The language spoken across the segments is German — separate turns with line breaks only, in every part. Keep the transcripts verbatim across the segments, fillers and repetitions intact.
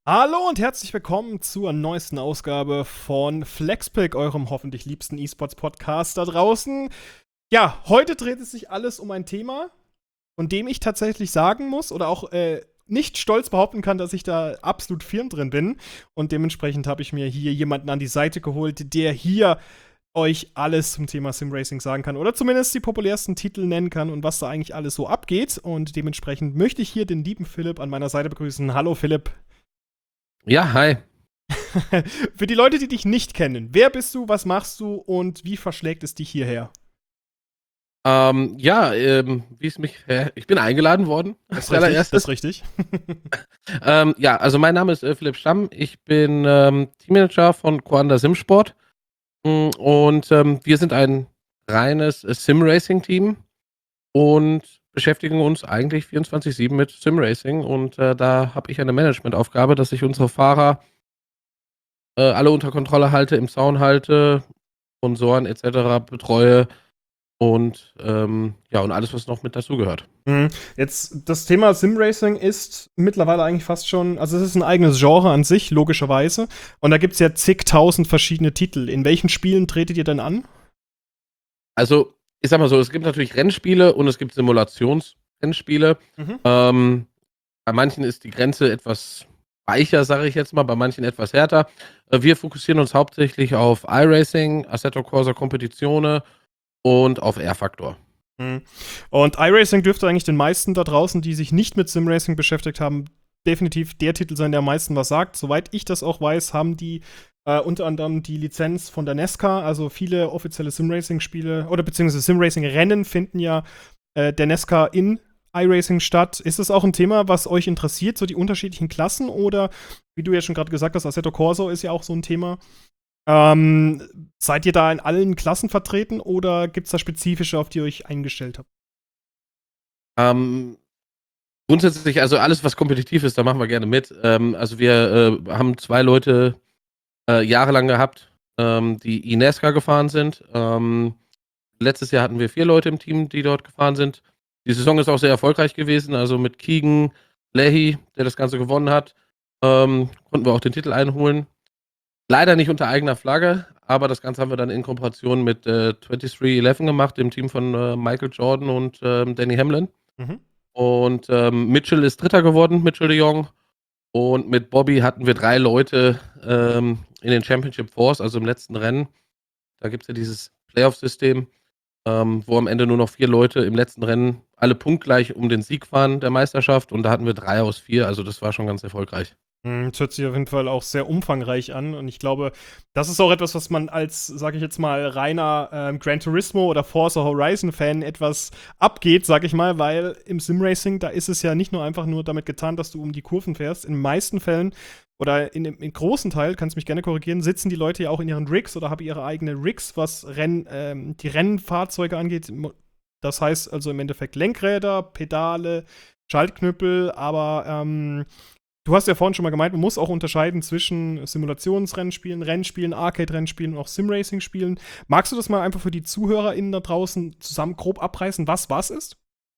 Hallo und herzlich willkommen zur neuesten Ausgabe von FlexPick, eurem hoffentlich liebsten E-Sports-Podcast da draußen. Ja, heute dreht es sich alles um ein Thema, von dem ich tatsächlich sagen muss oder auch äh, nicht stolz behaupten kann, dass ich da absolut firm drin bin. Und dementsprechend habe ich mir hier jemanden an die Seite geholt, der hier euch alles zum Thema Simracing sagen kann oder zumindest die populärsten Titel nennen kann und was da eigentlich alles so abgeht. Und dementsprechend möchte ich hier den lieben Philipp an meiner Seite begrüßen. Hallo Philipp.
Ja, hi.
Für die Leute, die dich nicht kennen, wer bist du, was machst du und wie verschlägt es dich hierher?
Ähm, ja, ähm, wie es mich, äh, ich bin eingeladen worden,
Das
als
ist richtig, das ist
allererstes.
richtig.
Ähm, ja, also mein Name ist äh, Philipp Stamm. Ich bin ähm, Teammanager von Coanda Simsport. Mm, Und ähm, wir sind ein reines äh, Sim-Racing-Team und beschäftigen uns eigentlich vierundzwanzig sieben mit Sim-Racing. Und äh, da habe ich eine Managementaufgabe, dass ich unsere Fahrer äh, alle unter Kontrolle halte, im Zaun halte, Sponsoren et cetera betreue und ähm, ja, und alles, was noch mit dazugehört.
Mhm. Jetzt, das Thema Simracing ist mittlerweile eigentlich fast schon, also es ist ein eigenes Genre an sich, logischerweise. Und da gibt es ja zigtausend verschiedene Titel. In welchen Spielen tretet ihr denn an?
Also, ich sag mal so, es gibt natürlich Rennspiele und es gibt Simulationsrennspiele.
Mhm.
Ähm, bei manchen ist die Grenze etwas weicher, sage ich jetzt mal, bei manchen etwas härter. Äh, wir fokussieren uns hauptsächlich auf iRacing, Assetto Corsa Competizione und auf R-Factor.
Mhm. Und iRacing dürfte eigentlich den meisten da draußen, die sich nicht mit Simracing beschäftigt haben, definitiv der Titel sein, der am meisten was sagt. Soweit ich das auch weiß, haben die äh, unter anderem die Lizenz von der NESCA, also viele offizielle Simracing-Spiele oder beziehungsweise Simracing-Rennen finden ja äh, der NESCA in iRacing statt. Ist das auch ein Thema, was euch interessiert, so die unterschiedlichen Klassen oder wie du ja schon gerade gesagt hast, Assetto Corsa ist ja auch so ein Thema. Ähm, seid ihr da in allen Klassen vertreten oder gibt es da spezifische, auf die ihr euch eingestellt habt?
Ähm, grundsätzlich, also alles, was kompetitiv ist, da machen wir gerne mit. Ähm, also wir äh, haben zwei Leute äh, jahrelang gehabt, ähm, die Inesca gefahren sind. Ähm, letztes Jahr hatten wir vier Leute im Team, die dort gefahren sind. Die Saison ist auch sehr erfolgreich gewesen, also mit Keegan Leahy, der das Ganze gewonnen hat, ähm, konnten wir auch den Titel einholen. Leider nicht unter eigener Flagge, aber das Ganze haben wir dann in Kooperation mit äh, dreiundzwanzig elf gemacht, dem Team von äh, Michael Jordan und ähm, Danny Hamlin.
Mhm.
Und ähm, Mitchell ist Dritter geworden, Mitchell de Jong. Und mit Bobby hatten wir drei Leute ähm, in den Championship Fours, also im letzten Rennen. Da gibt es ja dieses Playoff-System, ähm, wo am Ende nur noch vier Leute im letzten Rennen alle punktgleich um den Sieg fahren der Meisterschaft. Und da hatten wir drei aus vier, also das war schon ganz erfolgreich.
Hm, das hört sich auf jeden Fall auch sehr umfangreich an. Und ich glaube, das ist auch etwas, was man als, sage ich jetzt mal, reiner ähm, Gran Turismo oder Forza Horizon-Fan etwas abgeht, sage ich mal, weil im Simracing, da ist es ja nicht nur einfach nur damit getan, dass du um die Kurven fährst. In den meisten Fällen oder in dem in großen Teil, kannst mich gerne korrigieren, sitzen die Leute ja auch in ihren Rigs oder haben ihre eigene Rigs, was Renn, ähm, die Rennfahrzeuge angeht. Das heißt also im Endeffekt Lenkräder, Pedale, Schaltknüppel, aber ähm, du hast ja vorhin schon mal gemeint, man muss auch unterscheiden zwischen Simulationsrennspielen, Rennspielen, Arcade-Rennspielen und auch Sim-Racing-Spielen. Magst du das mal einfach für die ZuhörerInnen da draußen zusammen grob abreißen, was was ist?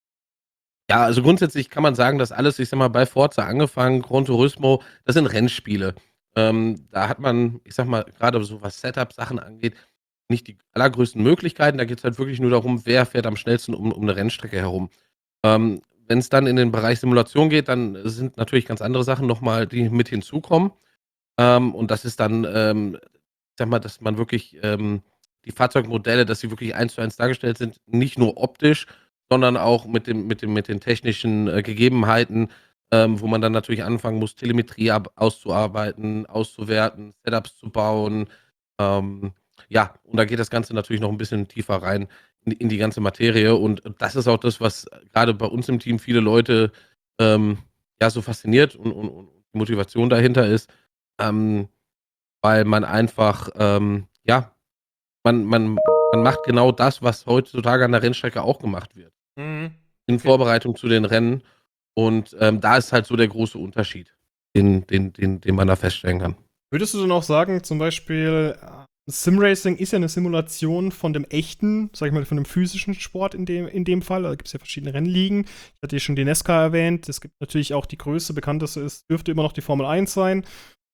Ja, also grundsätzlich kann man sagen, dass alles, ich sag mal, bei Forza angefangen, Gran Turismo, das sind Rennspiele. Ähm, da hat man, ich sag mal, gerade so was Setup-Sachen angeht, nicht die allergrößten Möglichkeiten. Da geht es halt wirklich nur darum, wer fährt am schnellsten um, um eine Rennstrecke herum. Ähm, Wenn es dann in den Bereich Simulation geht, dann sind natürlich ganz andere Sachen nochmal, die mit hinzukommen. Ähm, und das ist dann, ähm, ich sag mal, dass man wirklich ähm, die Fahrzeugmodelle, dass sie wirklich eins zu eins dargestellt sind, nicht nur optisch, sondern auch mit dem, mit dem, mit den technischen äh, Gegebenheiten, ähm, wo man dann natürlich anfangen muss, Telemetrie ab, auszuarbeiten, auszuwerten, Setups zu bauen. Ähm, ja, und da geht das Ganze natürlich noch ein bisschen tiefer rein in, in die ganze Materie. Und das ist auch das, was gerade bei uns im Team viele Leute ähm, ja so fasziniert und, und, und die Motivation dahinter ist. Ähm, Weil man einfach, ähm, ja, man, man, man macht genau das, was heutzutage an der Rennstrecke auch gemacht wird.
Mhm.
In
Okay.
Vorbereitung zu den Rennen. Und ähm, da ist halt so der große Unterschied, den, den, den, den man da feststellen kann.
Würdest du denn auch sagen, zum Beispiel, äh, Simracing ist ja eine Simulation von dem echten, sag ich mal, von dem physischen Sport in dem, in dem Fall. Da gibt es ja verschiedene Rennligen. Ich hatte ja schon die NASCAR erwähnt. Es gibt natürlich auch die größte, bekannteste ist, dürfte immer noch die Formel eins sein.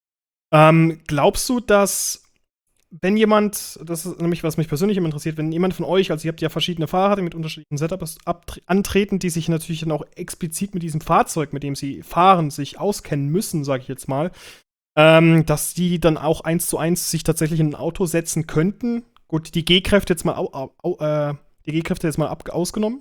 Ähm, glaubst du, dass wenn jemand, das ist nämlich, was mich persönlich immer interessiert, wenn jemand von euch, also ihr habt ja verschiedene Fahrer, die mit unterschiedlichen Setups antreten, die sich natürlich dann auch explizit mit diesem Fahrzeug, mit dem sie fahren, sich auskennen müssen, sage ich jetzt mal, ähm, dass die dann auch eins zu eins sich tatsächlich in ein Auto setzen könnten. Gut, die G-Kräfte jetzt mal, au, au, au, äh, die G-Kräfte jetzt mal ab ausgenommen.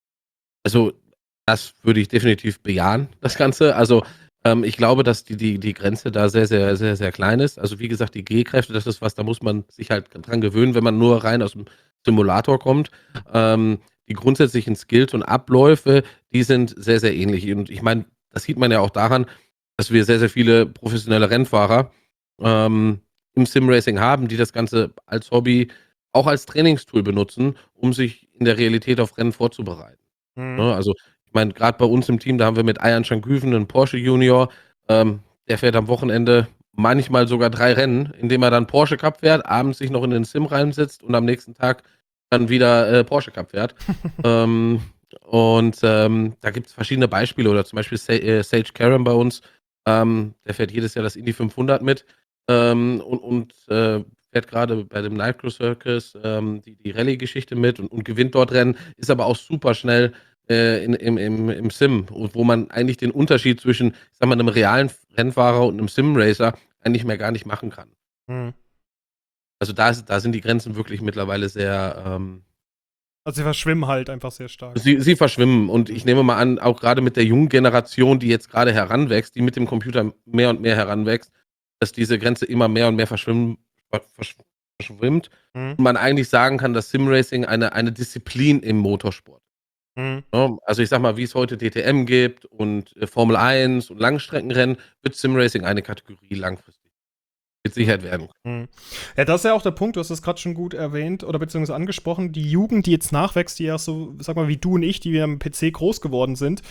Also, das würde ich definitiv bejahen, das Ganze. Also, ähm, ich glaube, dass die die die Grenze da sehr, sehr, sehr, sehr klein ist. Also, wie gesagt, die G-Kräfte, das ist was, da muss man sich halt dran gewöhnen, wenn man nur rein aus dem Simulator kommt. Ähm, die grundsätzlichen Skills und Abläufe, die sind sehr, sehr ähnlich. Und ich meine, das sieht man ja auch daran, dass wir sehr, sehr viele professionelle Rennfahrer ähm, im Simracing haben, die das Ganze als Hobby auch als Trainingstool benutzen, um sich in der Realität auf Rennen vorzubereiten.
Mhm.
Ne, also, ich meine, gerade bei uns im Team, da haben wir mit Ayan Şengüven 'nen Porsche Junior, ähm, der fährt am Wochenende manchmal sogar drei Rennen, indem er dann Porsche Cup fährt, abends sich noch in den Sim reinsetzt und am nächsten Tag dann wieder, äh, Porsche Cup fährt. Ähm, und, ähm, da gibt's verschiedene Beispiele oder zum Beispiel Sa äh, Sage Karam bei uns, ähm, der fährt jedes Jahr das Indy fünfhundert mit, ähm, und und, äh, fährt grade bei dem Nitro Circus, ähm, die die Rallye-Geschichte mit und und gewinnt dort Rennen, ist aber auch super schnell äh, in im im im Sim, wo man eigentlich den Unterschied zwischen, ich sage mal, 'nem realen Rennfahrer und 'nem Sim-Racer eigentlich mehr gar nicht machen kann.
Mhm.
Also, da ist da sind die Grenzen wirklich mittlerweile sehr, ähm
Also, sie verschwimmen halt einfach sehr stark.
sie sie verschwimmen und ich
Mhm.
nehme mal an, auch grade mit der jungen Generation, die jetzt grade heranwächst, die mit dem Computer mehr und mehr heranwächst, dass diese Grenze immer mehr und mehr verschwimmen ver versch verschwimmt
Mhm.
und man eigentlich sagen kann, dass Simracing eine eine Disziplin im Motorsport,
Mhm.
ne? Also, ich sage mal, wie's heute D T M gibt und, äh, Formel eins und Langstreckenrennen, wird Simracing eine Kategorie langfristig mit
Mhm.
Sicherheit werden.
Mhm. Ja, das ist ja auch der Punkt, du hast es grad schon gut erwähnt oder beziehungsweise angesprochen, die Jugend, die jetzt nachwächst, die ja so, sag mal, wie du und ich, die wir am P C groß geworden sind.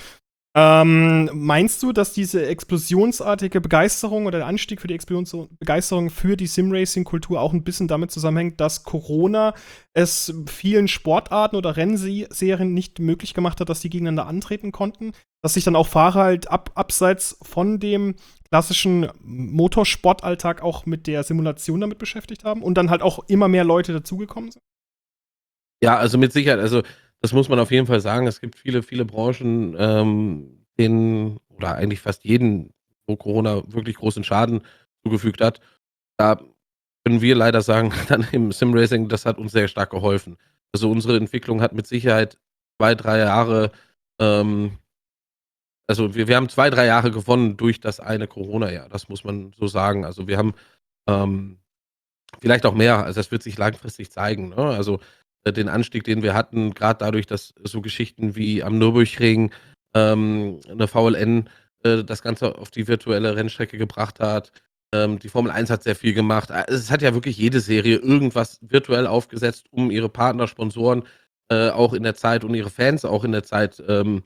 Ähm, meinst du, dass diese explosionsartige Begeisterung oder der Anstieg für die Explosion Begeisterung für die Simracing-Kultur auch ein bisschen damit zusammenhängt, dass Corona es vielen Sportarten oder Rennserien nicht möglich gemacht hat, dass die gegeneinander antreten konnten? Dass sich dann auch Fahrer halt ab abseits von dem klassischen Motorsportalltag auch mit der Simulation damit beschäftigt haben und dann halt auch immer mehr Leute dazugekommen sind?
Ja, also mit Sicherheit. Also, das muss man auf jeden Fall sagen. Es gibt viele, viele Branchen, ähm, denen oder eigentlich fast jeden, wo Corona wirklich großen Schaden zugefügt hat. Da können wir leider sagen, dann im Simracing, das hat uns sehr stark geholfen. Also, unsere Entwicklung hat mit Sicherheit zwei, drei Jahre, ähm also wir wir haben zwei, drei Jahre gewonnen durch das eine Corona-Jahr, das muss man so sagen. Also, wir haben, ähm vielleicht auch mehr, also das wird sich langfristig zeigen, ne? Also, äh, den Anstieg, den wir hatten, grad dadurch, dass so Geschichten wie am Nürburgring, ähm, 'ne V L N, äh, das Ganze auf die virtuelle Rennstrecke gebracht hat. Ähm, die Formel eins hat sehr viel gemacht. Ah, es hat ja wirklich jede Serie irgendwas virtuell aufgesetzt, um ihre Partner, Sponsoren, äh, auch in der Zeit und ihre Fans auch in der Zeit, ähm,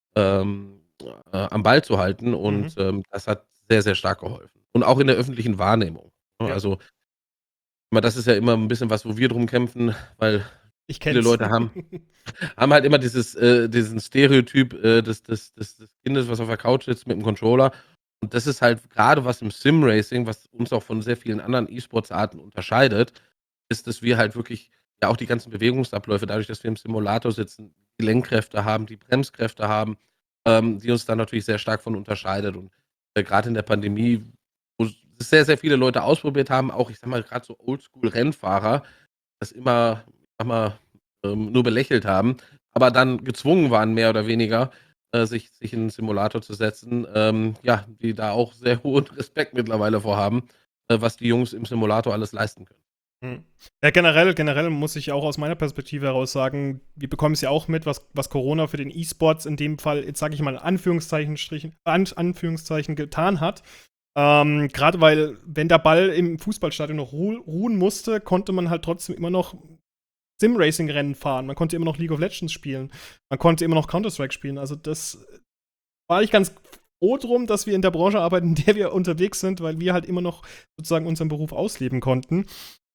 ähm, äh, am Ball zu halten
Mhm.
und, ähm, das hat sehr, sehr stark geholfen. Und auch in der öffentlichen Wahrnehmung, ne?
Ja.
Also aber das ist ja immer 'n bisschen was, wo wir drum kämpfen, weil
Ich
viele
kenne es.
Leute haben haben halt immer dieses äh, diesen Stereotyp, äh, des des des des Kindes, was auf der Couch sitzt mit'm Controller. Und das ist halt grade was im Simracing, was uns auch von sehr vielen anderen E-Sports-Arten unterscheidet, ist, dass wir halt wirklich ja auch die ganzen Bewegungsabläufe dadurch, dass wir im Simulator sitzen, die Lenkkräfte haben, die Bremskräfte haben, ähm, die uns dann natürlich sehr stark von unterscheidet. Und, äh, grad in der Pandemie, wo es sehr, sehr viele Leute ausprobiert haben, auch, ich sage mal, grad so Oldschool-Rennfahrer, das immer, ich sage mal, ähm, nur belächelt haben, aber dann gezwungen waren, mehr oder weniger, äh, sich sich in 'n Simulator zu setzen, ähm, ja, die da auch sehr hohen Respekt mittlerweile vor haben, äh, was die Jungs im Simulator alles leisten können.
Mhm. Ja, generell generell muss ich auch aus meiner Perspektive heraus sagen, wir bekommen es ja auch mit, was was Corona für den E-Sports in dem Fall, jetzt sage ich mal in Anführungszeichen Strichen An Anführungszeichen getan hat. Ähm, grade weil, wenn der Ball im Fußballstadion noch ruh ruhen musste, konnte man halt trotzdem immer noch Simracing-Rennen fahren. Man konnte immer noch League of Legends spielen. Man konnte immer noch Counter-Strike spielen. Also, das war ich ganz froh drum, dass wir in der Branche arbeiten, in der wir unterwegs sind, weil wir halt immer noch sozusagen unseren Beruf ausleben konnten.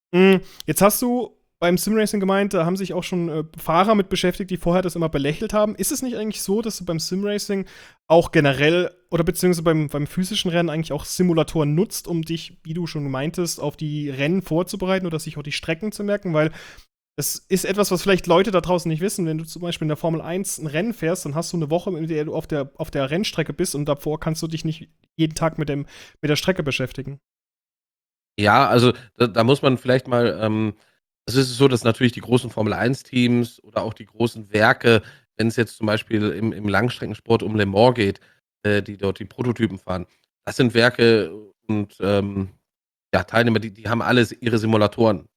Hm, jetzt hast du beim Simracing gemeint, da haben sich auch schon äh, Fahrer mit beschäftigt, die vorher das immer belächelt haben. Ist es nicht eigentlich so, dass du beim Simracing auch generell oder beziehungsweise beim, beim physischen Rennen eigentlich auch Simulatoren nutzt, um dich, wie du schon meintest, auf die Rennen vorzubereiten oder sich auch die Strecken zu merken? Weil es ist etwas, was vielleicht Leute da draußen nicht wissen. Wenn du zum Beispiel in der Formel eins ein Rennen fährst, dann hast du eine Woche, in der du auf der, auf der Rennstrecke bist und davor kannst du dich nicht jeden Tag mit, dem, mit der Strecke beschäftigen.
Ja, also da, da muss man vielleicht mal, ähm, es ist so, dass natürlich die großen Formel eins Teams oder auch die großen Werke, wenn es jetzt zum Beispiel im, im Langstreckensport um Le Mans geht, äh, die dort die Prototypen fahren, das sind Werke und ähm, ja, Teilnehmer, die, die haben alle ihre Simulatoren,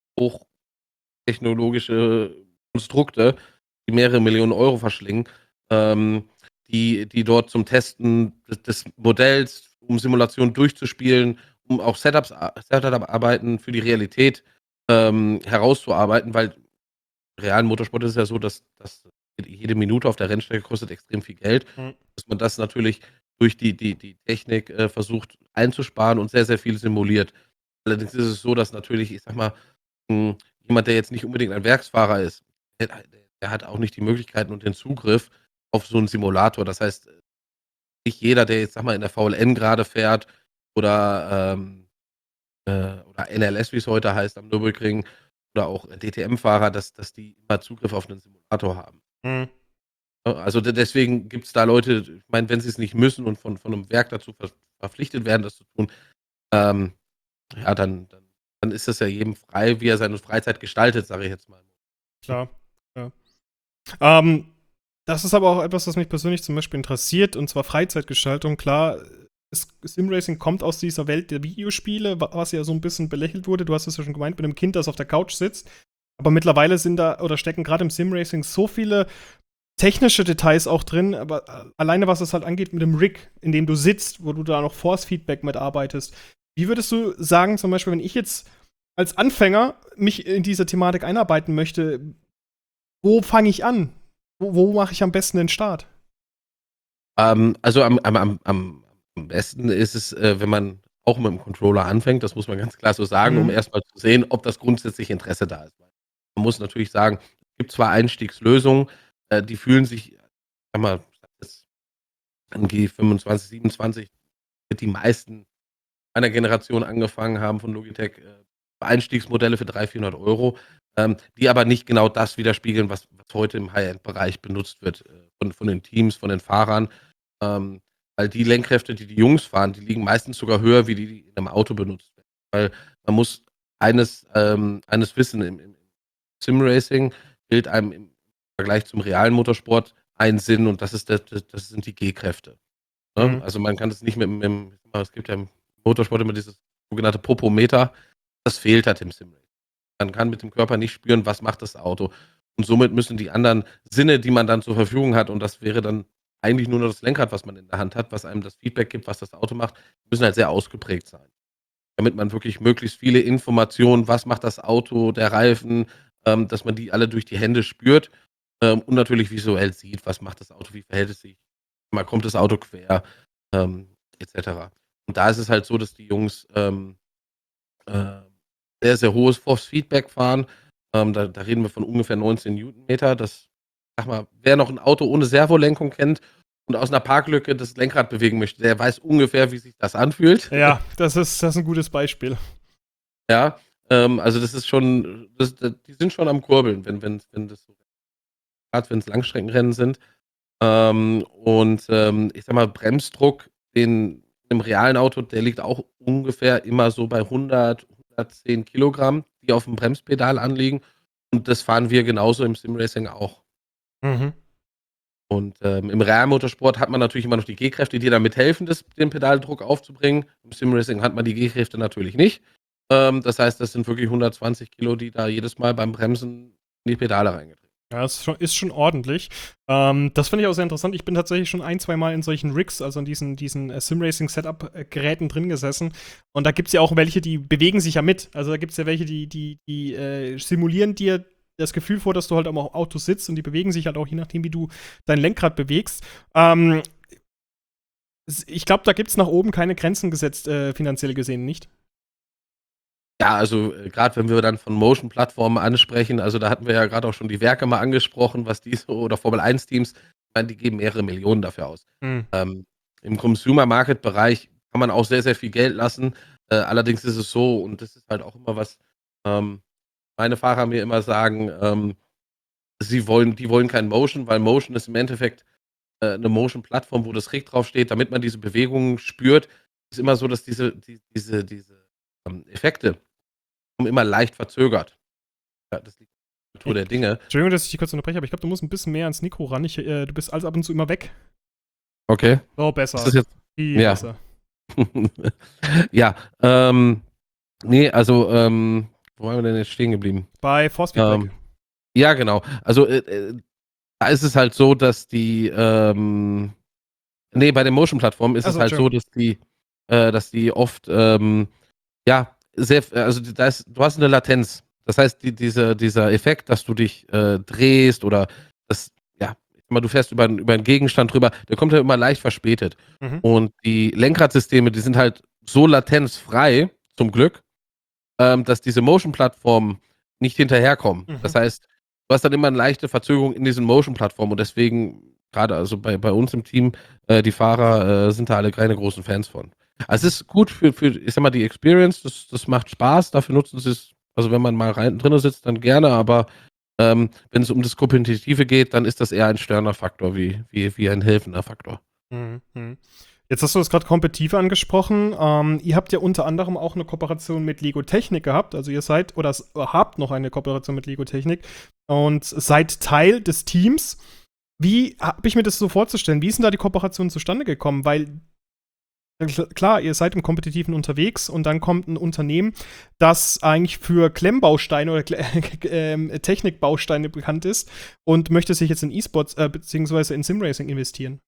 hochtechnologische Konstrukte, die mehrere Millionen Euro verschlingen, ähm, die, die dort zum Testen des, des Modells, um Simulationen durchzuspielen, um auch Setups, Setup-Arbeiten für die Realität ähm, herauszuarbeiten, weil im realen Motorsport ist es ja so, dass, dass jede Minute auf der Rennstrecke kostet extrem viel Geld,
Mhm.
dass man das natürlich durch die, die, die Technik äh, versucht einzusparen und sehr, sehr viel simuliert. Allerdings ist es so, dass natürlich, ich sag mal, mh, jemand, der jetzt nicht unbedingt ein Werksfahrer ist, der, der hat auch nicht die Möglichkeiten und den Zugriff auf so einen Simulator. Das heißt, nicht jeder, der jetzt, sag mal, in der V L N gerade fährt oder, ähm, äh, oder N L S, wie es heute heißt, am Nürburgring oder auch D T M-Fahrer, dass, dass die immer Zugriff auf einen Simulator haben.
Mhm.
Ne? Also de- deswegen gibt es da Leute, ich meine, wenn sie es nicht müssen und von, von einem Werk dazu ver verpflichtet werden, das zu tun, ähm, ja, dann, dann, dann ist das ja jedem frei, wie er seine Freizeit gestaltet, sage ich jetzt mal.
Klar, ja. Ähm, das ist aber auch etwas, was mich persönlich zum Beispiel interessiert, und zwar Freizeitgestaltung. Klar, es- Simracing kommt aus dieser Welt der Videospiele, wa- was ja so ein bisschen belächelt wurde. Du hast es ja schon gemeint, mit einem Kind, das auf der Couch sitzt. Aber mittlerweile sind da oder stecken gerade im Simracing so viele technische Details auch drin, aber äh, alleine was es halt angeht mit dem Rig, in dem du sitzt, wo du da noch Force-Feedback mitarbeitest. Wie würdest du sagen, zum Beispiel, wenn ich jetzt als Anfänger mich in diese Thematik einarbeiten möchte, wo fange ich an? Wo, wo mache ich am besten den Start?
Ähm, also am, am, am, am am besten ist es, äh, wenn man auch mit dem Controller anfängt, das muss man ganz klar so sagen, um
Mhm.
erstmal zu sehen, ob das grundsätzlich Interesse da ist. Man muss natürlich sagen, es gibt zwar Einstiegslösungen, äh, die fühlen sich, sag mal, das an G fünfundzwanzig, siebenundzwanzig, mit die meisten einer Generation angefangen haben von Logitech, äh, Einstiegsmodelle für dreihundert, vierhundert Euro, ähm, die aber nicht genau das widerspiegeln, was, was heute im High-End-Bereich benutzt wird, äh, von, von den Teams, von den Fahrern. Ähm, weil die Lenkkräfte, die die Jungs fahren, die liegen meistens sogar höher, wie die, die in einem Auto benutzt werden. Weil man muss eines, ähm, eines wissen, im, im Sim-Racing gilt einem im Vergleich zum realen Motorsport ein Sinn, und das, ist der, das, das sind die G-Kräfte. Ne?
Mhm.
Also man kann das nicht mit, mit dem, es gibt ja im Motorsport immer dieses sogenannte Popometer, das fehlt halt im Sim. Man kann mit dem Körper nicht spüren, was macht das Auto. Und somit müssen die anderen Sinne, die man dann zur Verfügung hat, und das wäre dann eigentlich nur noch das Lenkrad, was man in der Hand hat, was einem das Feedback gibt, was das Auto macht, müssen halt sehr ausgeprägt sein. Damit man wirklich möglichst viele Informationen, was macht das Auto, der Reifen, ähm, dass man die alle durch die Hände spürt, ähm, und natürlich visuell sieht, was macht das Auto, wie verhält es sich, mal kommt das Auto quer, ähm, et cetera. Und da ist es halt so, dass die Jungs ähm, äh, sehr, sehr hohes Force-Feedback fahren. Ähm, da, da reden wir von ungefähr neunzehn Newtonmeter. Das, sag mal, wer noch ein Auto ohne Servolenkung kennt und aus einer Parklücke das Lenkrad bewegen möchte, der weiß ungefähr, wie sich das anfühlt.
Ja, das ist, das ist ein gutes Beispiel.
Ja, ähm, also das ist schon, das, das, die sind schon am Kurbeln, wenn, wenn, wenn das so, gerade wenn es Langstreckenrennen sind. Ähm, und ähm, ich sag mal, Bremsdruck den, im realen Auto, der liegt auch ungefähr immer so bei hundert, hundertzehn Kilogramm, die auf dem Bremspedal anliegen. Und das fahren wir genauso im Simracing auch.
Mhm.
Und ähm, im Realmotorsport hat man natürlich immer noch die G-Kräfte, die damit helfen, das, den Pedaldruck aufzubringen. Im Simracing hat man die G-Kräfte natürlich nicht. Ähm, das heißt, das sind wirklich hundertzwanzig Kilo, die da jedes Mal beim Bremsen in die Pedale reingetreten.
Ja, ist schon, ist schon ordentlich. Ähm, das finde ich auch sehr interessant. Ich bin tatsächlich schon ein, zwei Mal in solchen Rigs, also in diesen, diesen äh, Sim-Racing-Setup-Geräten drin gesessen. Und da gibt es ja auch welche, die bewegen sich ja mit. Also da gibt es ja welche, die, die, die äh, simulieren dir das Gefühl vor, dass du halt am Auto sitzt, und die bewegen sich halt auch je nachdem, wie du dein Lenkrad bewegst. Ähm, ich glaube, da gibt es nach oben keine Grenzen gesetzt, äh, finanziell gesehen, nicht?
Ja, also, äh, grad wenn wir dann von Motion-Plattformen ansprechen, also, da hatten wir ja grad auch schon die Werke mal angesprochen, was die so oder Formel eins Teams, ich meine, die geben mehrere Millionen dafür aus.
Mhm.
Ähm, im Consumer-Market-Bereich kann man auch sehr, sehr viel Geld lassen. Äh, allerdings ist es so, und das ist halt auch immer was, ähm, meine Fahrer mir immer sagen, ähm, sie wollen die wollen kein Motion, weil Motion ist im Endeffekt, äh, 'ne Motion-Plattform, wo das Rig draufsteht, damit man diese Bewegungen spürt. Ist immer so, dass diese die diese diese, ähm, Effekte kommen immer leicht verzögert. Ja, das liegt in der Natur der Dinge.
Entschuldigung, dass ich dich kurz unterbreche, aber ich glaube, du musst 'n bisschen mehr ans Mikro ran. Ich äh, du bist alles ab und zu immer weg.
Okay.
So,
Ist
besser.
das jetzt
Viel
ja.
besser.
Ja, ähm, ne, also, ähm, wo waren wir denn jetzt stehen geblieben?
Bei Force Feedback.
Ähm, ja, genau. Also, äh, äh, da ist es halt so, dass die, ähm ne, bei den Motion-Plattformen ist
Ach
es
so,
halt so,
Entschuldigung.
dass die äh, dass die oft, ähm, ja, sehr f also, da ist du hast 'ne Latenz. Das heißt, die diese dieser Effekt, dass du dich, äh, drehst oder das ja, ich sage mal, du fährst über 'n über 'n Gegenstand drüber, der kommt ja immer leicht verspätet.
Mhm.
Und die Lenkradsysteme, die sind halt so latenzfrei, zum Glück, ähm, dass diese Motion-Plattformen nicht hinterherkommen. Das
Mhm.
heißt, du hast dann immer 'ne leichte Verzögerung in diesen Motion-Plattformen und deswegen, grade also bei bei uns im Team, äh, die Fahrer, äh, sind da alle keine großen Fans von. Also,
Mhm.
es ist gut für für ich sage mal, die Experience, das das macht Spaß, dafür nutzen sie's also, wenn man mal rein drinnen sitzt, dann gerne, aber, ähm, wenn's um das Kompetitive geht, dann ist das eher ein störender Faktor wie wie wie ein helfender Faktor.
Mhm, mhm. Jetzt hast du das grad kompetitiv angesprochen. Ähm, ihr habt ja unter anderem auch 'ne Kooperation mit Lego Technik gehabt. Also, ihr seid oder s habt noch eine Kooperation mit Lego Technik und seid Teil des Teams. Wie habe ich mir das so vorzustellen? Wie ist 'n da die Kooperation zustande gekommen? Weil kl klar, ihr seid im Kompetitiven unterwegs und dann kommt 'n Unternehmen, das eigentlich für Klemmbausteine oder Kle ähm, Technikbausteine bekannt ist und möchte sich jetzt in E-Sports, äh, beziehungsweise in Simracing investieren.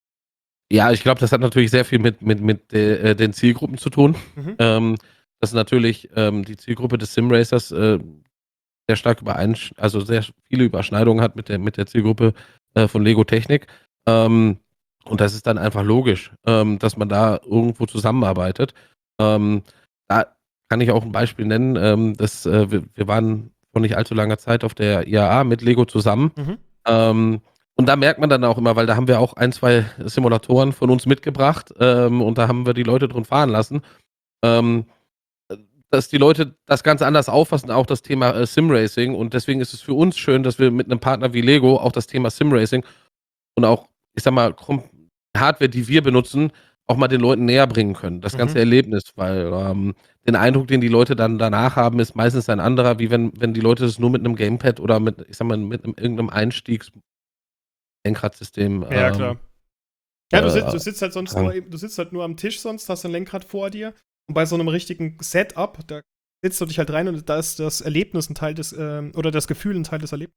Ja, ich glaube, das hat natürlich sehr viel mit mit mit de äh, den Zielgruppen zu tun.
Mhm.
Ähm, dass natürlich, ähm, die Zielgruppe des Simracers, äh, sehr stark übereinsch also, sehr viele Überschneidungen hat mit der mit der Zielgruppe, äh, von Lego Technik. Ähm, und das ist dann einfach logisch, ähm, dass man da irgendwo zusammenarbeitet. Ähm, da kann ich auch 'n Beispiel nennen, ähm, das, äh wir wir waren vor nicht allzu langer Zeit auf der I A A mit Lego zusammen.
Mhm.
Ähm, und da merkt man dann auch immer weil da haben wir auch ein, zwei Simulatoren von uns mitgebracht, ähm, und da haben wir die Leute drin fahren lassen, ähm, äh, dass die Leute das ganz anders auffassen, auch das Thema, äh, Simracing. Und deswegen ist es für uns schön, dass wir mit 'nem Partner wie Lego auch das Thema Simracing und auch, ich sage mal, Kom Hardware, die wir benutzen, auch mal den Leuten näherbringen können, das ganze
Mhm.
Erlebnis, weil, ähm, den Eindruck, den die Leute dann danach haben, ist meistens ein anderer, wie wenn wenn die Leute das nur mit 'nem Gamepad oder mit, ich sage mal, mit 'nem irgend 'nem Einstiegs Lenkradsystem,
Ja,
ähm,
klar. Ja, du sitzt
äh,
du sitzt halt sonst nur
dran.
eben du sitzt halt nur am Tisch sonst, hast dein Lenkrad vor dir. Und bei so 'nem richtigen Setup, da setzt du dich halt rein und da ist das Erlebnis 'n Teil des, ähm oder das Gefühl 'n Teil des Erleb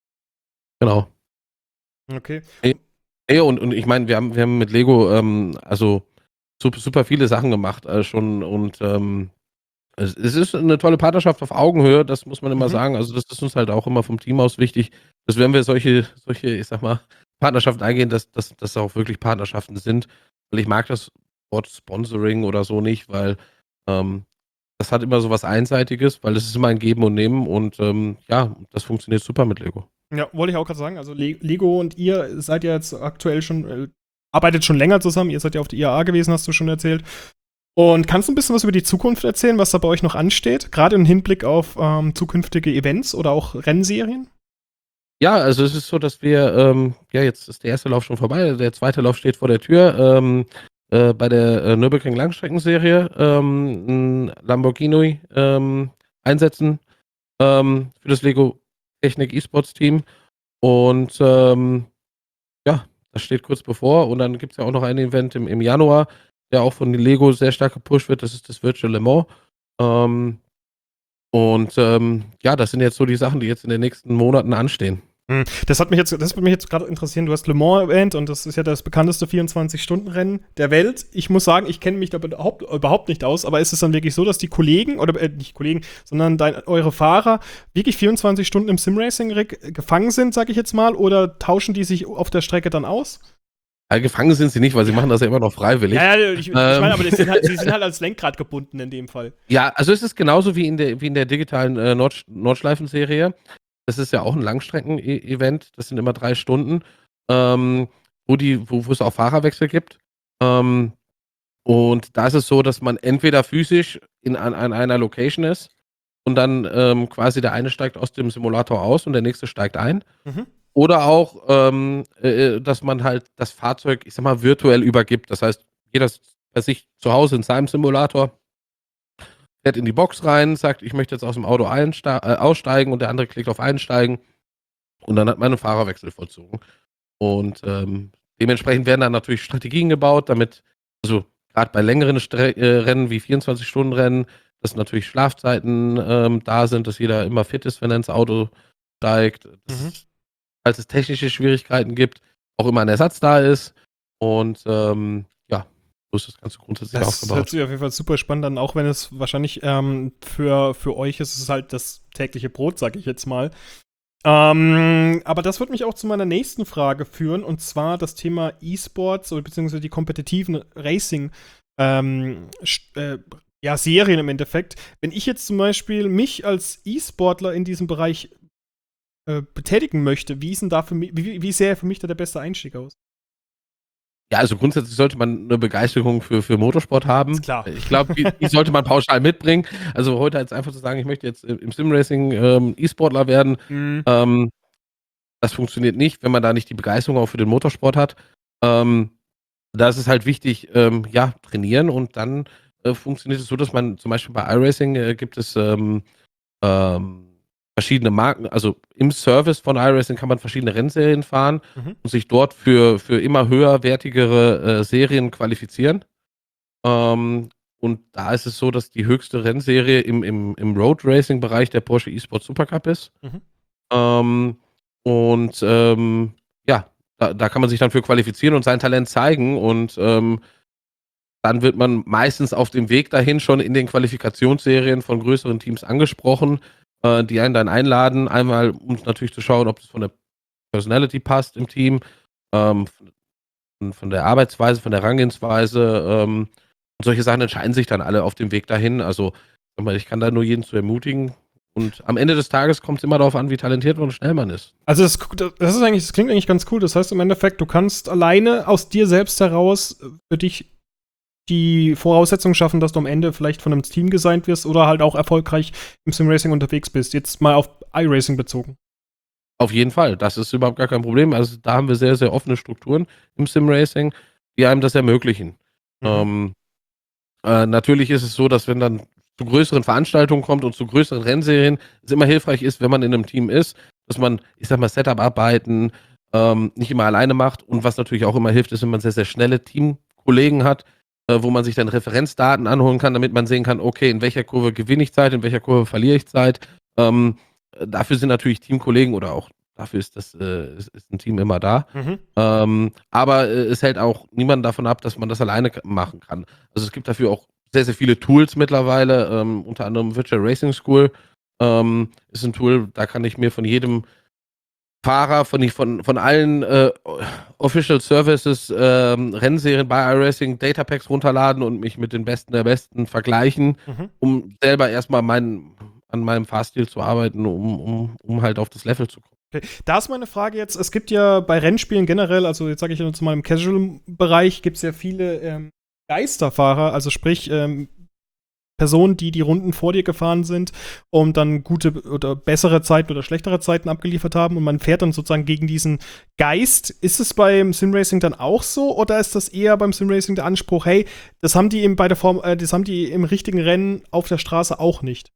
Genau.
Okay.
Ne, ne, und und ich meine, wir haben wir haben mit Lego, ähm, also, sup super viele Sachen gemacht, äh, schon und, ähm, es es ist 'ne tolle Partnerschaft auf Augenhöhe, das muss man immer
Mhm.
sagen. Also, das ist uns halt auch immer vom Team aus wichtig, dass wenn wir solche solche, ich sage mal, Partnerschaften eingehen, dass dass das auch wirklich Partnerschaften sind. Weil ich mag das Wort Sponsoring oder so nicht, weil, ähm, das hat immer so was Einseitiges, weil es ist immer ein Geben und Nehmen und, ähm, ja, das funktioniert super mit Lego.
Ja, wollte ich auch grad sagen. Also, Le Lego und ihr seid ja jetzt aktuell schon äh, arbeitet schon länger zusammen. Ihr seid ja auf der I A A gewesen, hast du schon erzählt. Und kannst du 'n bisschen was über die Zukunft erzählen, was da bei euch noch ansteht, grade im Hinblick auf, ähm, zukünftige Events oder auch Rennserien?
Ja, also, es ist so, dass wir, ähm ja, jetzt ist der erste Lauf schon vorbei, der zweite Lauf steht vor der Tür, ähm, äh, bei der, äh, Nürburgring Langstreckenserie, ähm, 'n Lamborghini, ähm, einsetzen, ähm, für das Lego Technik E-Sports Team. Und, ähm, ja, das steht kurz bevor. Und dann gibt's ja auch noch ein Event im im Januar, der auch von Lego sehr stark gepusht wird. Das ist das Virtual Le Mans. Ähm, und, ähm, ja, das sind jetzt so die Sachen, die jetzt in den nächsten Monaten anstehen.
Mhm. Das hat mich jetzt das würde mich jetzt grade interessieren. Du hast Le Mans erwähnt und das ist ja das bekannteste vierundzwanzig-Stunden-Rennen der Welt. Ich muss sagen, ich kenne mich da überhaupt überhaupt nicht aus, aber ist es dann wirklich so, dass die Kollegen oder äh, nicht Kollegen, sondern dein eure Fahrer wirklich vierundzwanzig Stunden im Simracing-Rig gefangen sind, sage ich jetzt mal, oder tauschen die sich auf der Strecke dann aus?
Ja, gefangen sind sie nicht, weil sie
Ja.
machen das ja immer noch freiwillig.
Ja, ja, ich ich
Ähm.
meine, aber das sind halt sie sind halt ans Lenkrad gebunden in dem Fall.
Ja, also es ist genauso wie in der wie in der digitalen, äh, Nordsch Nordschleifen-Serie. Das ist ja auch 'n Langstrecken-E Event. Das sind immer drei Stunden, ähm, wo die wo wo es auch Fahrerwechsel gibt. Ähm, und da ist es so, dass man entweder physisch in an an einer Location ist und dann, ähm, quasi der eine steigt aus dem Simulator aus und der nächste steigt ein.
Mhm.
Oder auch, ähm, äh, äh, dass man halt das Fahrzeug, ich sage mal, virtuell übergibt. Das heißt, jeder ist bei sich zu Hause in seinem Simulator fährt in die Box rein, sagt: „Ich möchte jetzt aus'm Auto einstei äh, aussteigen“, und der andere klickt auf Einsteigen und dann hat man 'nen Fahrerwechsel vollzogen. Und, ähm, dementsprechend werden dann natürlich Strategien gebaut, damit also, grad bei längeren Stre äh, Rennen wie vierundzwanzig-Stunden-Rennen, dass natürlich Schlafzeiten, ähm, da sind, dass jeder immer fit ist, wenn er ins Auto steigt. Dass
Mhm.
es falls es technische Schwierigkeiten gibt, auch immer 'n Ersatz da ist. Und, ähm, ja, so ist das Ganze grundsätzlich
Das hört
aufgebaut.
sich auf jeden Fall super spannend an, auch wenn es wahrscheinlich, ähm, für für euch ist es halt das tägliche Brot, sage ich jetzt mal. Ähm, aber das wird mich auch zu meiner nächsten Frage führen, und zwar das Thema E-Sports oder beziehungsweise die kompetitiven Racing, ähm, sch äh, ja, Serien im Endeffekt. Wenn ich jetzt zum Beispiel mich als E-Sportler in diesem Bereich, äh, betätigen möchte, wie ist 'n da für mi wie wie sähe für mich da der beste Einstieg aus?
Ja, also grundsätzlich sollte man 'ne Begeisterung für für Motorsport
Ist
haben.
klar.
Ich glaube, die die sollte man pauschal mitbringen. Also, heute jetzt einfach zu sagen: „Ich möchte jetzt im im Sim-Racing, ähm, E-Sportler werden“,
Mhm.
ähm, das funktioniert nicht, wenn man da nicht die Begeisterung auch für den Motorsport hat. Ähm, da ist es halt wichtig, ähm, ja, trainieren und dann, äh, funktioniert es so, dass man zum Beispiel bei iRacing, äh, gibt es, ähm, ähm, verschiedene Marken. Also, im Service von iRacing kann man verschiedene Rennserien fahren
Mhm.
und sich dort für für immer höherwertigere, äh, Serien qualifizieren. Ähm, und da ist es so, dass die höchste Rennserie im im im Road-Racing-Bereich der Porsche eSport Supercup ist.
Mhm.
Ähm, und, ähm, ja, da da kann man sich dann für qualifizieren und sein Talent zeigen und, ähm, dann wird man meistens auf dem Weg dahin schon in den Qualifikationsserien von größeren Teams angesprochen, äh, die einen dann einladen. Einmal, um natürlich zu schauen, ob das von der Personality passt im Team, ähm, von von der Arbeitsweise, von der Herangehensweise, ähm, und solche Sachen entscheiden sich dann alle auf dem Weg dahin. Also, sage mal, ich kann da nur jeden zu ermutigen. Und am Ende des Tages kommt's immer darauf an, wie talentiert und schnell man ist.
Also, das g das ist eigentlich das klingt eigentlich ganz cool. Das heißt im Endeffekt, du kannst alleine aus dir selbst heraus, äh, für dich die Voraussetzungen schaffen, dass du am Ende vielleicht von 'nem Team gesigned wirst oder halt auch erfolgreich im Sim-Racing unterwegs bist. Jetzt mal auf iRacing bezogen.
Auf jeden Fall, das ist überhaupt gar kein Problem. Also, da haben wir sehr, sehr offene Strukturen im Sim-Racing, die einem das ermöglichen.
Mhm.
Ähm, äh, natürlich ist es so, dass wenn dann zu größeren Veranstaltungen kommt und zu größeren Rennserien, es immer hilfreich ist, wenn man in 'nem Team ist, dass man, ich sage mal, Setup-Arbeiten, ähm, nicht immer alleine macht. Und was natürlich auch immer hilft, ist, wenn man sehr, sehr schnelle Teamkollegen hat, äh, wo man sich dann Referenzdaten anholen kann, damit man sehen kann: „Okay, in welcher Kurve gewinne ich Zeit, in welcher Kurve verliere ich Zeit?“ Ähm, äh, dafür sind natürlich Teamkollegen oder auch dafür ist das, äh ist ist 'n Team immer da.
Mhm.
Ähm, aber, äh, es hält auch niemanden davon ab, dass man das alleine k machen kann. Also, es gibt dafür auch sehr, sehr viele Tools mittlerweile, ähm, unter anderem Virtual Racing School, ähm, ist 'n Tool, da kann ich mir von jedem Fahrer, von i von von allen, äh, Official Services, ähm, Rennserien bei iRacing Datapacks runterladen und mich mit den Besten der Besten vergleichen,
Mhm.
um selber erst mal meinen an meinem Fahrstil zu arbeiten, um um um halt auf das Level zu kommen.
Okay. Da ist meine Frage jetzt, es gibt ja bei Rennspielen generell, also jetzt sage ich jetzt mal im Casual-Bereich, gibt's ja viele, ähm, Geisterfahrer, also sprich, ähm, Personen, die die Runden vor dir gefahren sind und dann gute oder bessere Zeiten oder schlechtere Zeiten abgeliefert haben und man fährt dann sozusagen gegen diesen Geist. Ist es beim Sim-Racing dann auch so oder ist das eher beim Sim-Racing der Anspruch: „Hey, das haben die im bei der Form äh, das haben die im richtigen Rennen auf der Straße auch nicht?“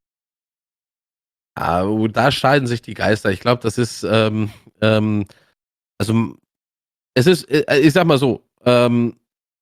Ah, oh, da scheiden sich die Geister. Ich glaube, das ist, ähm ähm, also, hm, es ist, äh ich sage mal so, ähm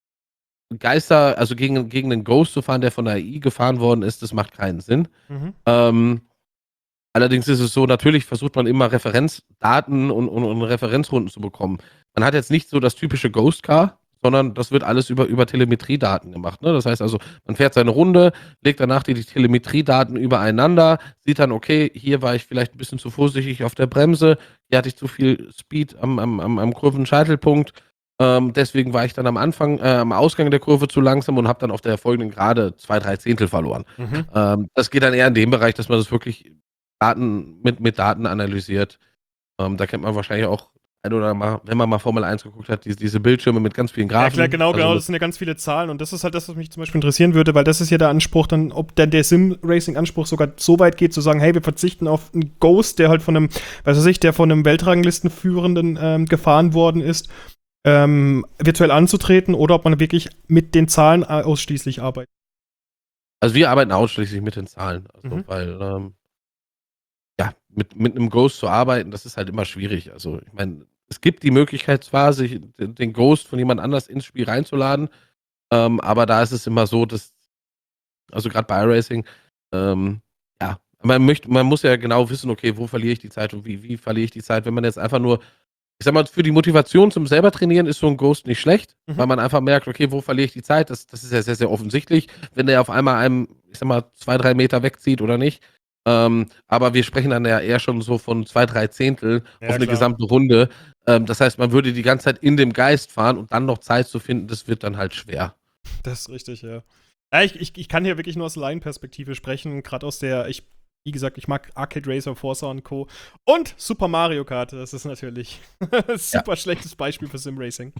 Geister also, gegen gegen 'nen Ghost zu fahren, der von der A I gefahren worden ist, das macht keinen Sinn.
Mhm.
Ähm, allerdings ist es so, natürlich versucht man immer Referenzdaten und und und Referenzrunden zu bekommen. Man hat jetzt nicht so das typische Ghost Car, sondern das wird alles über über Telemetriedaten gemacht, ne? Das heißt also, man fährt seine Runde, legt danach die die Telemetriedaten übereinander, sieht dann: „Okay, hier war ich vielleicht 'n bisschen zu vorsichtig auf der Bremse, hier hatte ich zu viel Speed am am am am Kurvenscheitelpunkt.“ Ähm, deswegen war ich dann am Anfang, äh, am Ausgang der Kurve zu langsam und habe dann auf der folgenden Gerade zwei, drei Zehntel verloren.
Mhm.
Ähm, das geht dann eher in dem Bereich, dass man das wirklich Daten mit mit Daten analysiert. Ähm, da kennt man wahrscheinlich auch ein oder mal, wenn man mal Formel eins geguckt hat, diese diese Bildschirme mit ganz vielen
Ja, klar,
Graphen.
genau,
Also
genau,
mit
das sind ja ganz viele Zahlen und das ist halt das, was mich zum Beispiel interessieren würde, weil das ist ja der Anspruch dann, ob denn der Sim-Racing-Anspruch sogar so weit geht, zu sagen, hey, wir verzichten auf einen Ghost, der halt von einem, was weiß ich, der von einem Weltranglistenführenden ähm, gefahren worden ist, ähm, virtuell anzutreten oder ob man wirklich mit den Zahlen ausschließlich arbeitet.
Also wir arbeiten ausschließlich mit den Zahlen. Also,
Mhm.
weil, ähm, ja, mit mit 'nem Ghost zu arbeiten, das ist halt immer schwierig. Also, ich meine, es gibt die Möglichkeit zwar, sich den den Ghost von jemand anders ins Spiel reinzuladen, ähm, aber da ist es immer so, dass also gerade bei iRacing, ähm, ja, man möchte man muss ja genau wissen, okay, wo verliere ich die Zeit und wie wie verliere ich die Zeit? Wenn man jetzt einfach nur ich sage mal, für die Motivation zum selber trainieren ist so 'n Ghost nicht schlecht,
Mhm.
weil man einfach merkt: „Okay, wo verliere ich die Zeit?“ Das das ist ja sehr, sehr offensichtlich, wenn der auf einmal einem, ich sage mal, zwei, drei Meter wegzieht oder nicht. Ähm, aber wir sprechen dann ja eher schon so von zwei, drei Zehntel auf
Ja,
'ne
klar.
gesamte Runde. Ähm, das heißt, man würde die ganze Zeit in dem Geist fahren und dann noch Zeit zu finden, das wird dann halt schwer.
Das ist richtig, ja. Ja, ich, ich, ich kann hier wirklich nur aus Laienperspektive sprechen, gerade aus der, ich, wie gesagt, ich mag Arcade Racer, Forza und Co. Und Super Mario Kart, das ist natürlich ein
Ja.
super schlechtes Beispiel für Sim-Racing.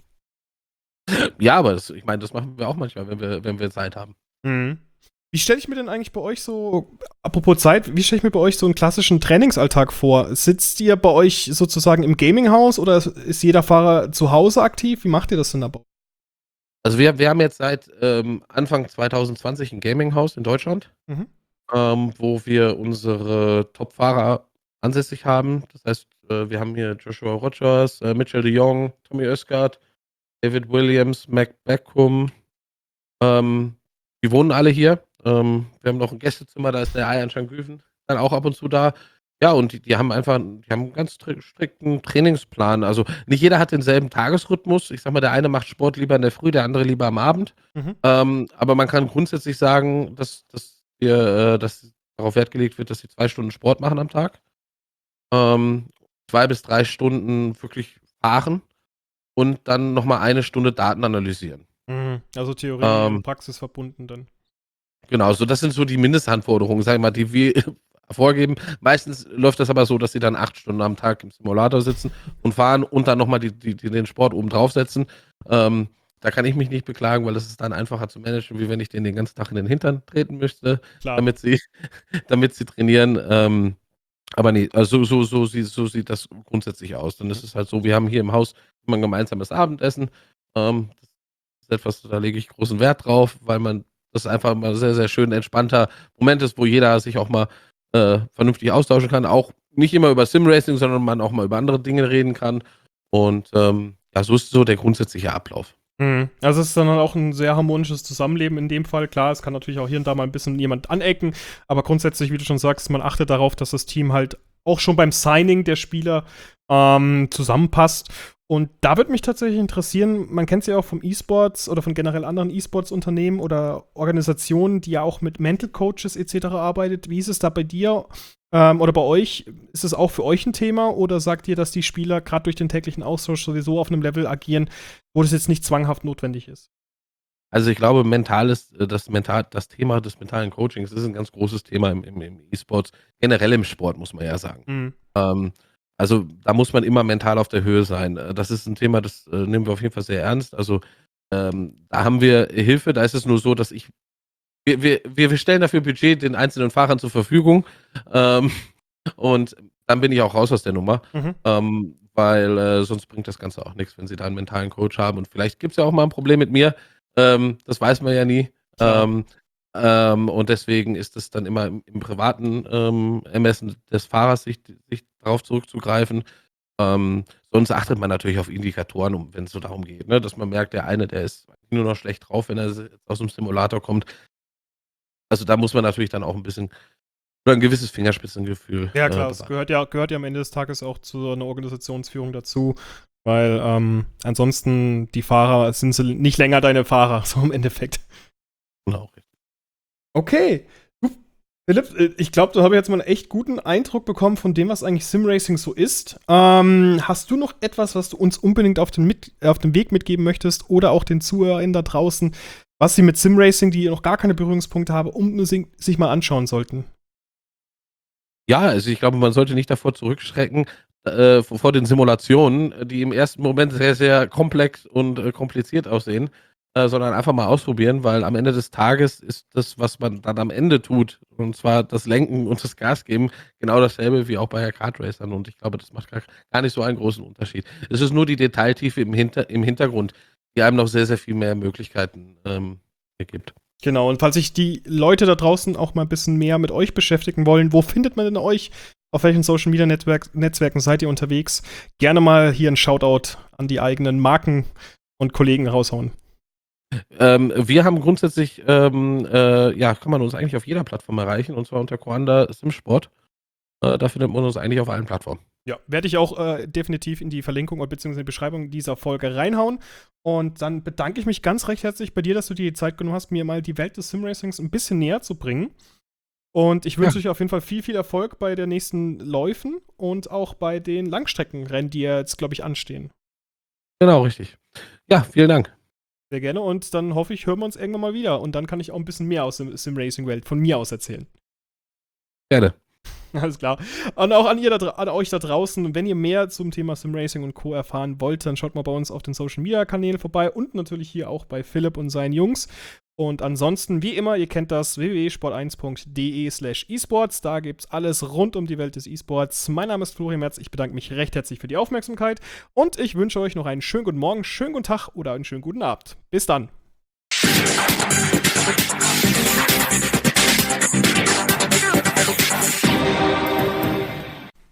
Ja, aber das ich meine, das machen wir auch manchmal, wenn wir wenn wir Zeit haben.
Mhm. Wie stelle ich mir denn eigentlich bei euch so, apropos Zeit, wie stelle ich mir bei euch so einen klassischen Trainingsalltag vor? Sitzt ihr bei euch sozusagen im Gaminghaus oder ist jeder Fahrer zu Hause aktiv? Wie macht ihr das denn dabei?
Also wir wir haben jetzt seit, ähm, Anfang zwanzig zwanzig 'n Gaming-Haus in Deutschland,
Mhm.
ähm, wo wir unsere Top-Fahrer ansässig haben. Das heißt, äh, wir haben hier Joshua Rogers, äh, Mitchell de Jong, Tommy Özgart, David Williams, Mac Beckham. Ähm, die wohnen alle hier. Ähm, wir haben noch 'n Gästezimmer, da ist der Ayhan Şengüven dann auch ab und zu da. Ja, und die die haben einfach die haben 'n ganz stri strikten Trainingsplan. Also, nicht jeder hat denselben Tagesrhythmus. Ich sage mal, der eine macht Sport lieber in der Früh, der andere lieber am Abend.
Mhm.
Ähm, aber man kann grundsätzlich sagen, dass dass wir äh, dass darauf Wert gelegt wird, dass sie zwei Stunden Sport machen am Tag. Ähm, zwei bis drei Stunden wirklich fahren und dann noch mal eine Stunde Daten analysieren.
Mhm. Also Theorie und
Ähm
Praxis verbunden dann.
Genau, so das sind so die Mindestanforderungen, sage ich mal, die wir vorgeben. Meistens läuft das aber so, dass sie dann acht Stunden am Tag im Simulator sitzen und fahren und dann noch mal die die die den Sport oben draufsetzen. Ähm, da kann ich mich nicht beklagen, weil das ist dann einfacher zu managen, wie wenn ich denen den ganzen Tag in den Hintern treten müsste,
Klar.
damit sie damit sie trainieren. Ähm, aber ne, also so so sie so sieht das grundsätzlich aus. Dann ist es halt so, wir haben hier im Haus immer 'n gemeinsames Abendessen. Ähm, das ist etwas, da lege ich großen Wert drauf, weil man das einfach mal sehr, sehr schön entspannter Moment ist, wo jeder sich auch mal, äh, vernünftig austauschen kann. Auch nicht immer über Sim-Racing, sondern man auch mal über andere Dinge reden kann. Und, ähm, ja, so ist so der grundsätzliche Ablauf.
Mhm. Also, es ist dann halt auch ein sehr harmonisches Zusammenleben in dem Fall. Klar, es kann natürlich auch hier und da mal ein bisschen jemand anecken, aber grundsätzlich, wie du schon sagst, man achtet darauf, dass das Team halt auch schon beim Signing der Spieler, ähm, zusammenpasst. Und da würde mich tatsächlich interessieren, man kennt's ja auch vom E-Sports oder von generell anderen E-Sports-Unternehmen oder Organisationen, die ja auch mit Mental Coaches et cetera arbeitet. Wie ist es da bei dir, ähm, oder bei euch? Ist es auch für euch ein Thema oder sagt ihr, dass die Spieler gerade durch den täglichen Austausch sowieso auf einem Level agieren, wo das jetzt nicht zwanghaft notwendig ist?
Also, ich glaube, mental ist äh, das mental das Thema des mentalen Coachings ist 'n ganz großes Thema im im im E-Sports, generell im Sport, muss man ja sagen.
Mhm.
Ähm, also, da muss man immer mental auf der Höhe sein. Äh, das ist 'n Thema, das, äh, nehmen wir auf jeden Fall sehr ernst. Also, ähm, da haben wir Hilfe. Da ist es nur so, dass ich wir wir wir wir stellen dafür Budget den einzelnen Fahrern zur Verfügung, ähm, und dann bin ich auch raus aus der Nummer,
Mhm.
ähm, weil, äh, sonst bringt das Ganze auch nix, wenn sie da 'n mentalen Coach haben und vielleicht gibt's ja auch mal 'n Problem mit mir. Ähm, das weiß man ja nie.
Klar.
Ähm, ähm, und deswegen ist es dann immer im im privaten, ähm, Ermessen des Fahrers, sich sich darauf zurückzugreifen. Ähm, sonst achtet man natürlich auf Indikatoren, um wenn's so darum geht, ne, dass man merkt, der eine, der ist nur noch schlecht drauf, wenn er s aus'm Simulator kommt. Also, da muss man natürlich dann auch 'n bisschen oder 'n gewisses Fingerspitzengefühl,
Ja
äh,
klar, es
bewahren.
gehört ja gehört ja am Ende des Tages auch zu so 'ner Organisationsführung dazu, weil, ähm, ansonsten die Fahrer sind sie nicht länger deine Fahrer, so im Endeffekt.
Genau, richtig.
Okay. Philipp, ich glaube, du hast jetzt mal einen echt guten Eindruck bekommen von dem, was eigentlich Simracing so ist. Ähm, hast du noch etwas, was du uns unbedingt auf den, mit, auf den Weg mitgeben möchtest oder auch den Zuhörern da draußen, was sie mit Simracing, die noch gar keine Berührungspunkte haben, unbedingt sich mal anschauen sollten?
Ja, also ich glaube, man sollte nicht davor zurückschrecken, äh, vor den Simulationen, die im ersten Moment sehr, sehr komplex und äh, kompliziert aussehen, äh, sondern einfach mal ausprobieren, weil am Ende des Tages ist das, was man dann am Ende tut, und zwar das Lenken und das Gas geben, genau dasselbe wie auch bei Kartracern. Und ich glaube, das macht gar, gar nicht so einen großen Unterschied. Es ist nur die Detailtiefe im, Hinter im Hintergrund, die einem noch sehr, sehr viel mehr Möglichkeiten ähm, gibt.
Genau, und falls sich die Leute da draußen auch mal ein bisschen mehr mit euch beschäftigen wollen, wo findet man denn euch? Auf welchen Social Media Netzwerk Netzwerken seid ihr unterwegs? Gerne mal hier ein Shoutout an die eigenen Marken und Kollegen raushauen.
Ähm, wir haben grundsätzlich, ähm, äh, ja, kann man uns eigentlich auf jeder Plattform erreichen, und zwar unter Coanda Simsport. Äh, da findet man uns eigentlich auf allen Plattformen.
Ja, werde ich auch äh, definitiv in die Verlinkung oder beziehungsweise in die Beschreibung dieser Folge reinhauen. Und dann bedanke ich mich ganz recht herzlich bei dir, dass du dir die Zeit genommen hast, mir mal die Welt des Simracings ein bisschen näher zu bringen. Und ich wünsche
Ja.
euch auf jeden Fall viel, viel Erfolg bei den nächsten Läufen und auch bei den Langstreckenrennen, die jetzt, glaube ich, anstehen.
Genau, richtig. Ja, vielen Dank.
Sehr gerne. Und dann hoffe ich, hören wir uns irgendwann mal wieder. Und dann kann ich auch ein bisschen mehr aus der Sim-Racing-Welt von mir aus erzählen.
Gerne.
Alles klar. Und auch an, ihr da, an euch da draußen, wenn ihr mehr zum Thema Simracing und Co. erfahren wollt, dann schaut mal bei uns auf den Social-Media-Kanälen vorbei und natürlich hier auch bei Philipp und seinen Jungs. Und ansonsten, wie immer, ihr kennt das, w w w punkt sport eins punkt d e slash esports. Da gibt's alles rund um die Welt des E-Sports. Mein Name ist Florian Merz. Ich bedanke mich recht herzlich für die Aufmerksamkeit und ich wünsche euch noch einen schönen guten Morgen, schönen guten Tag oder einen schönen guten Abend. Bis dann.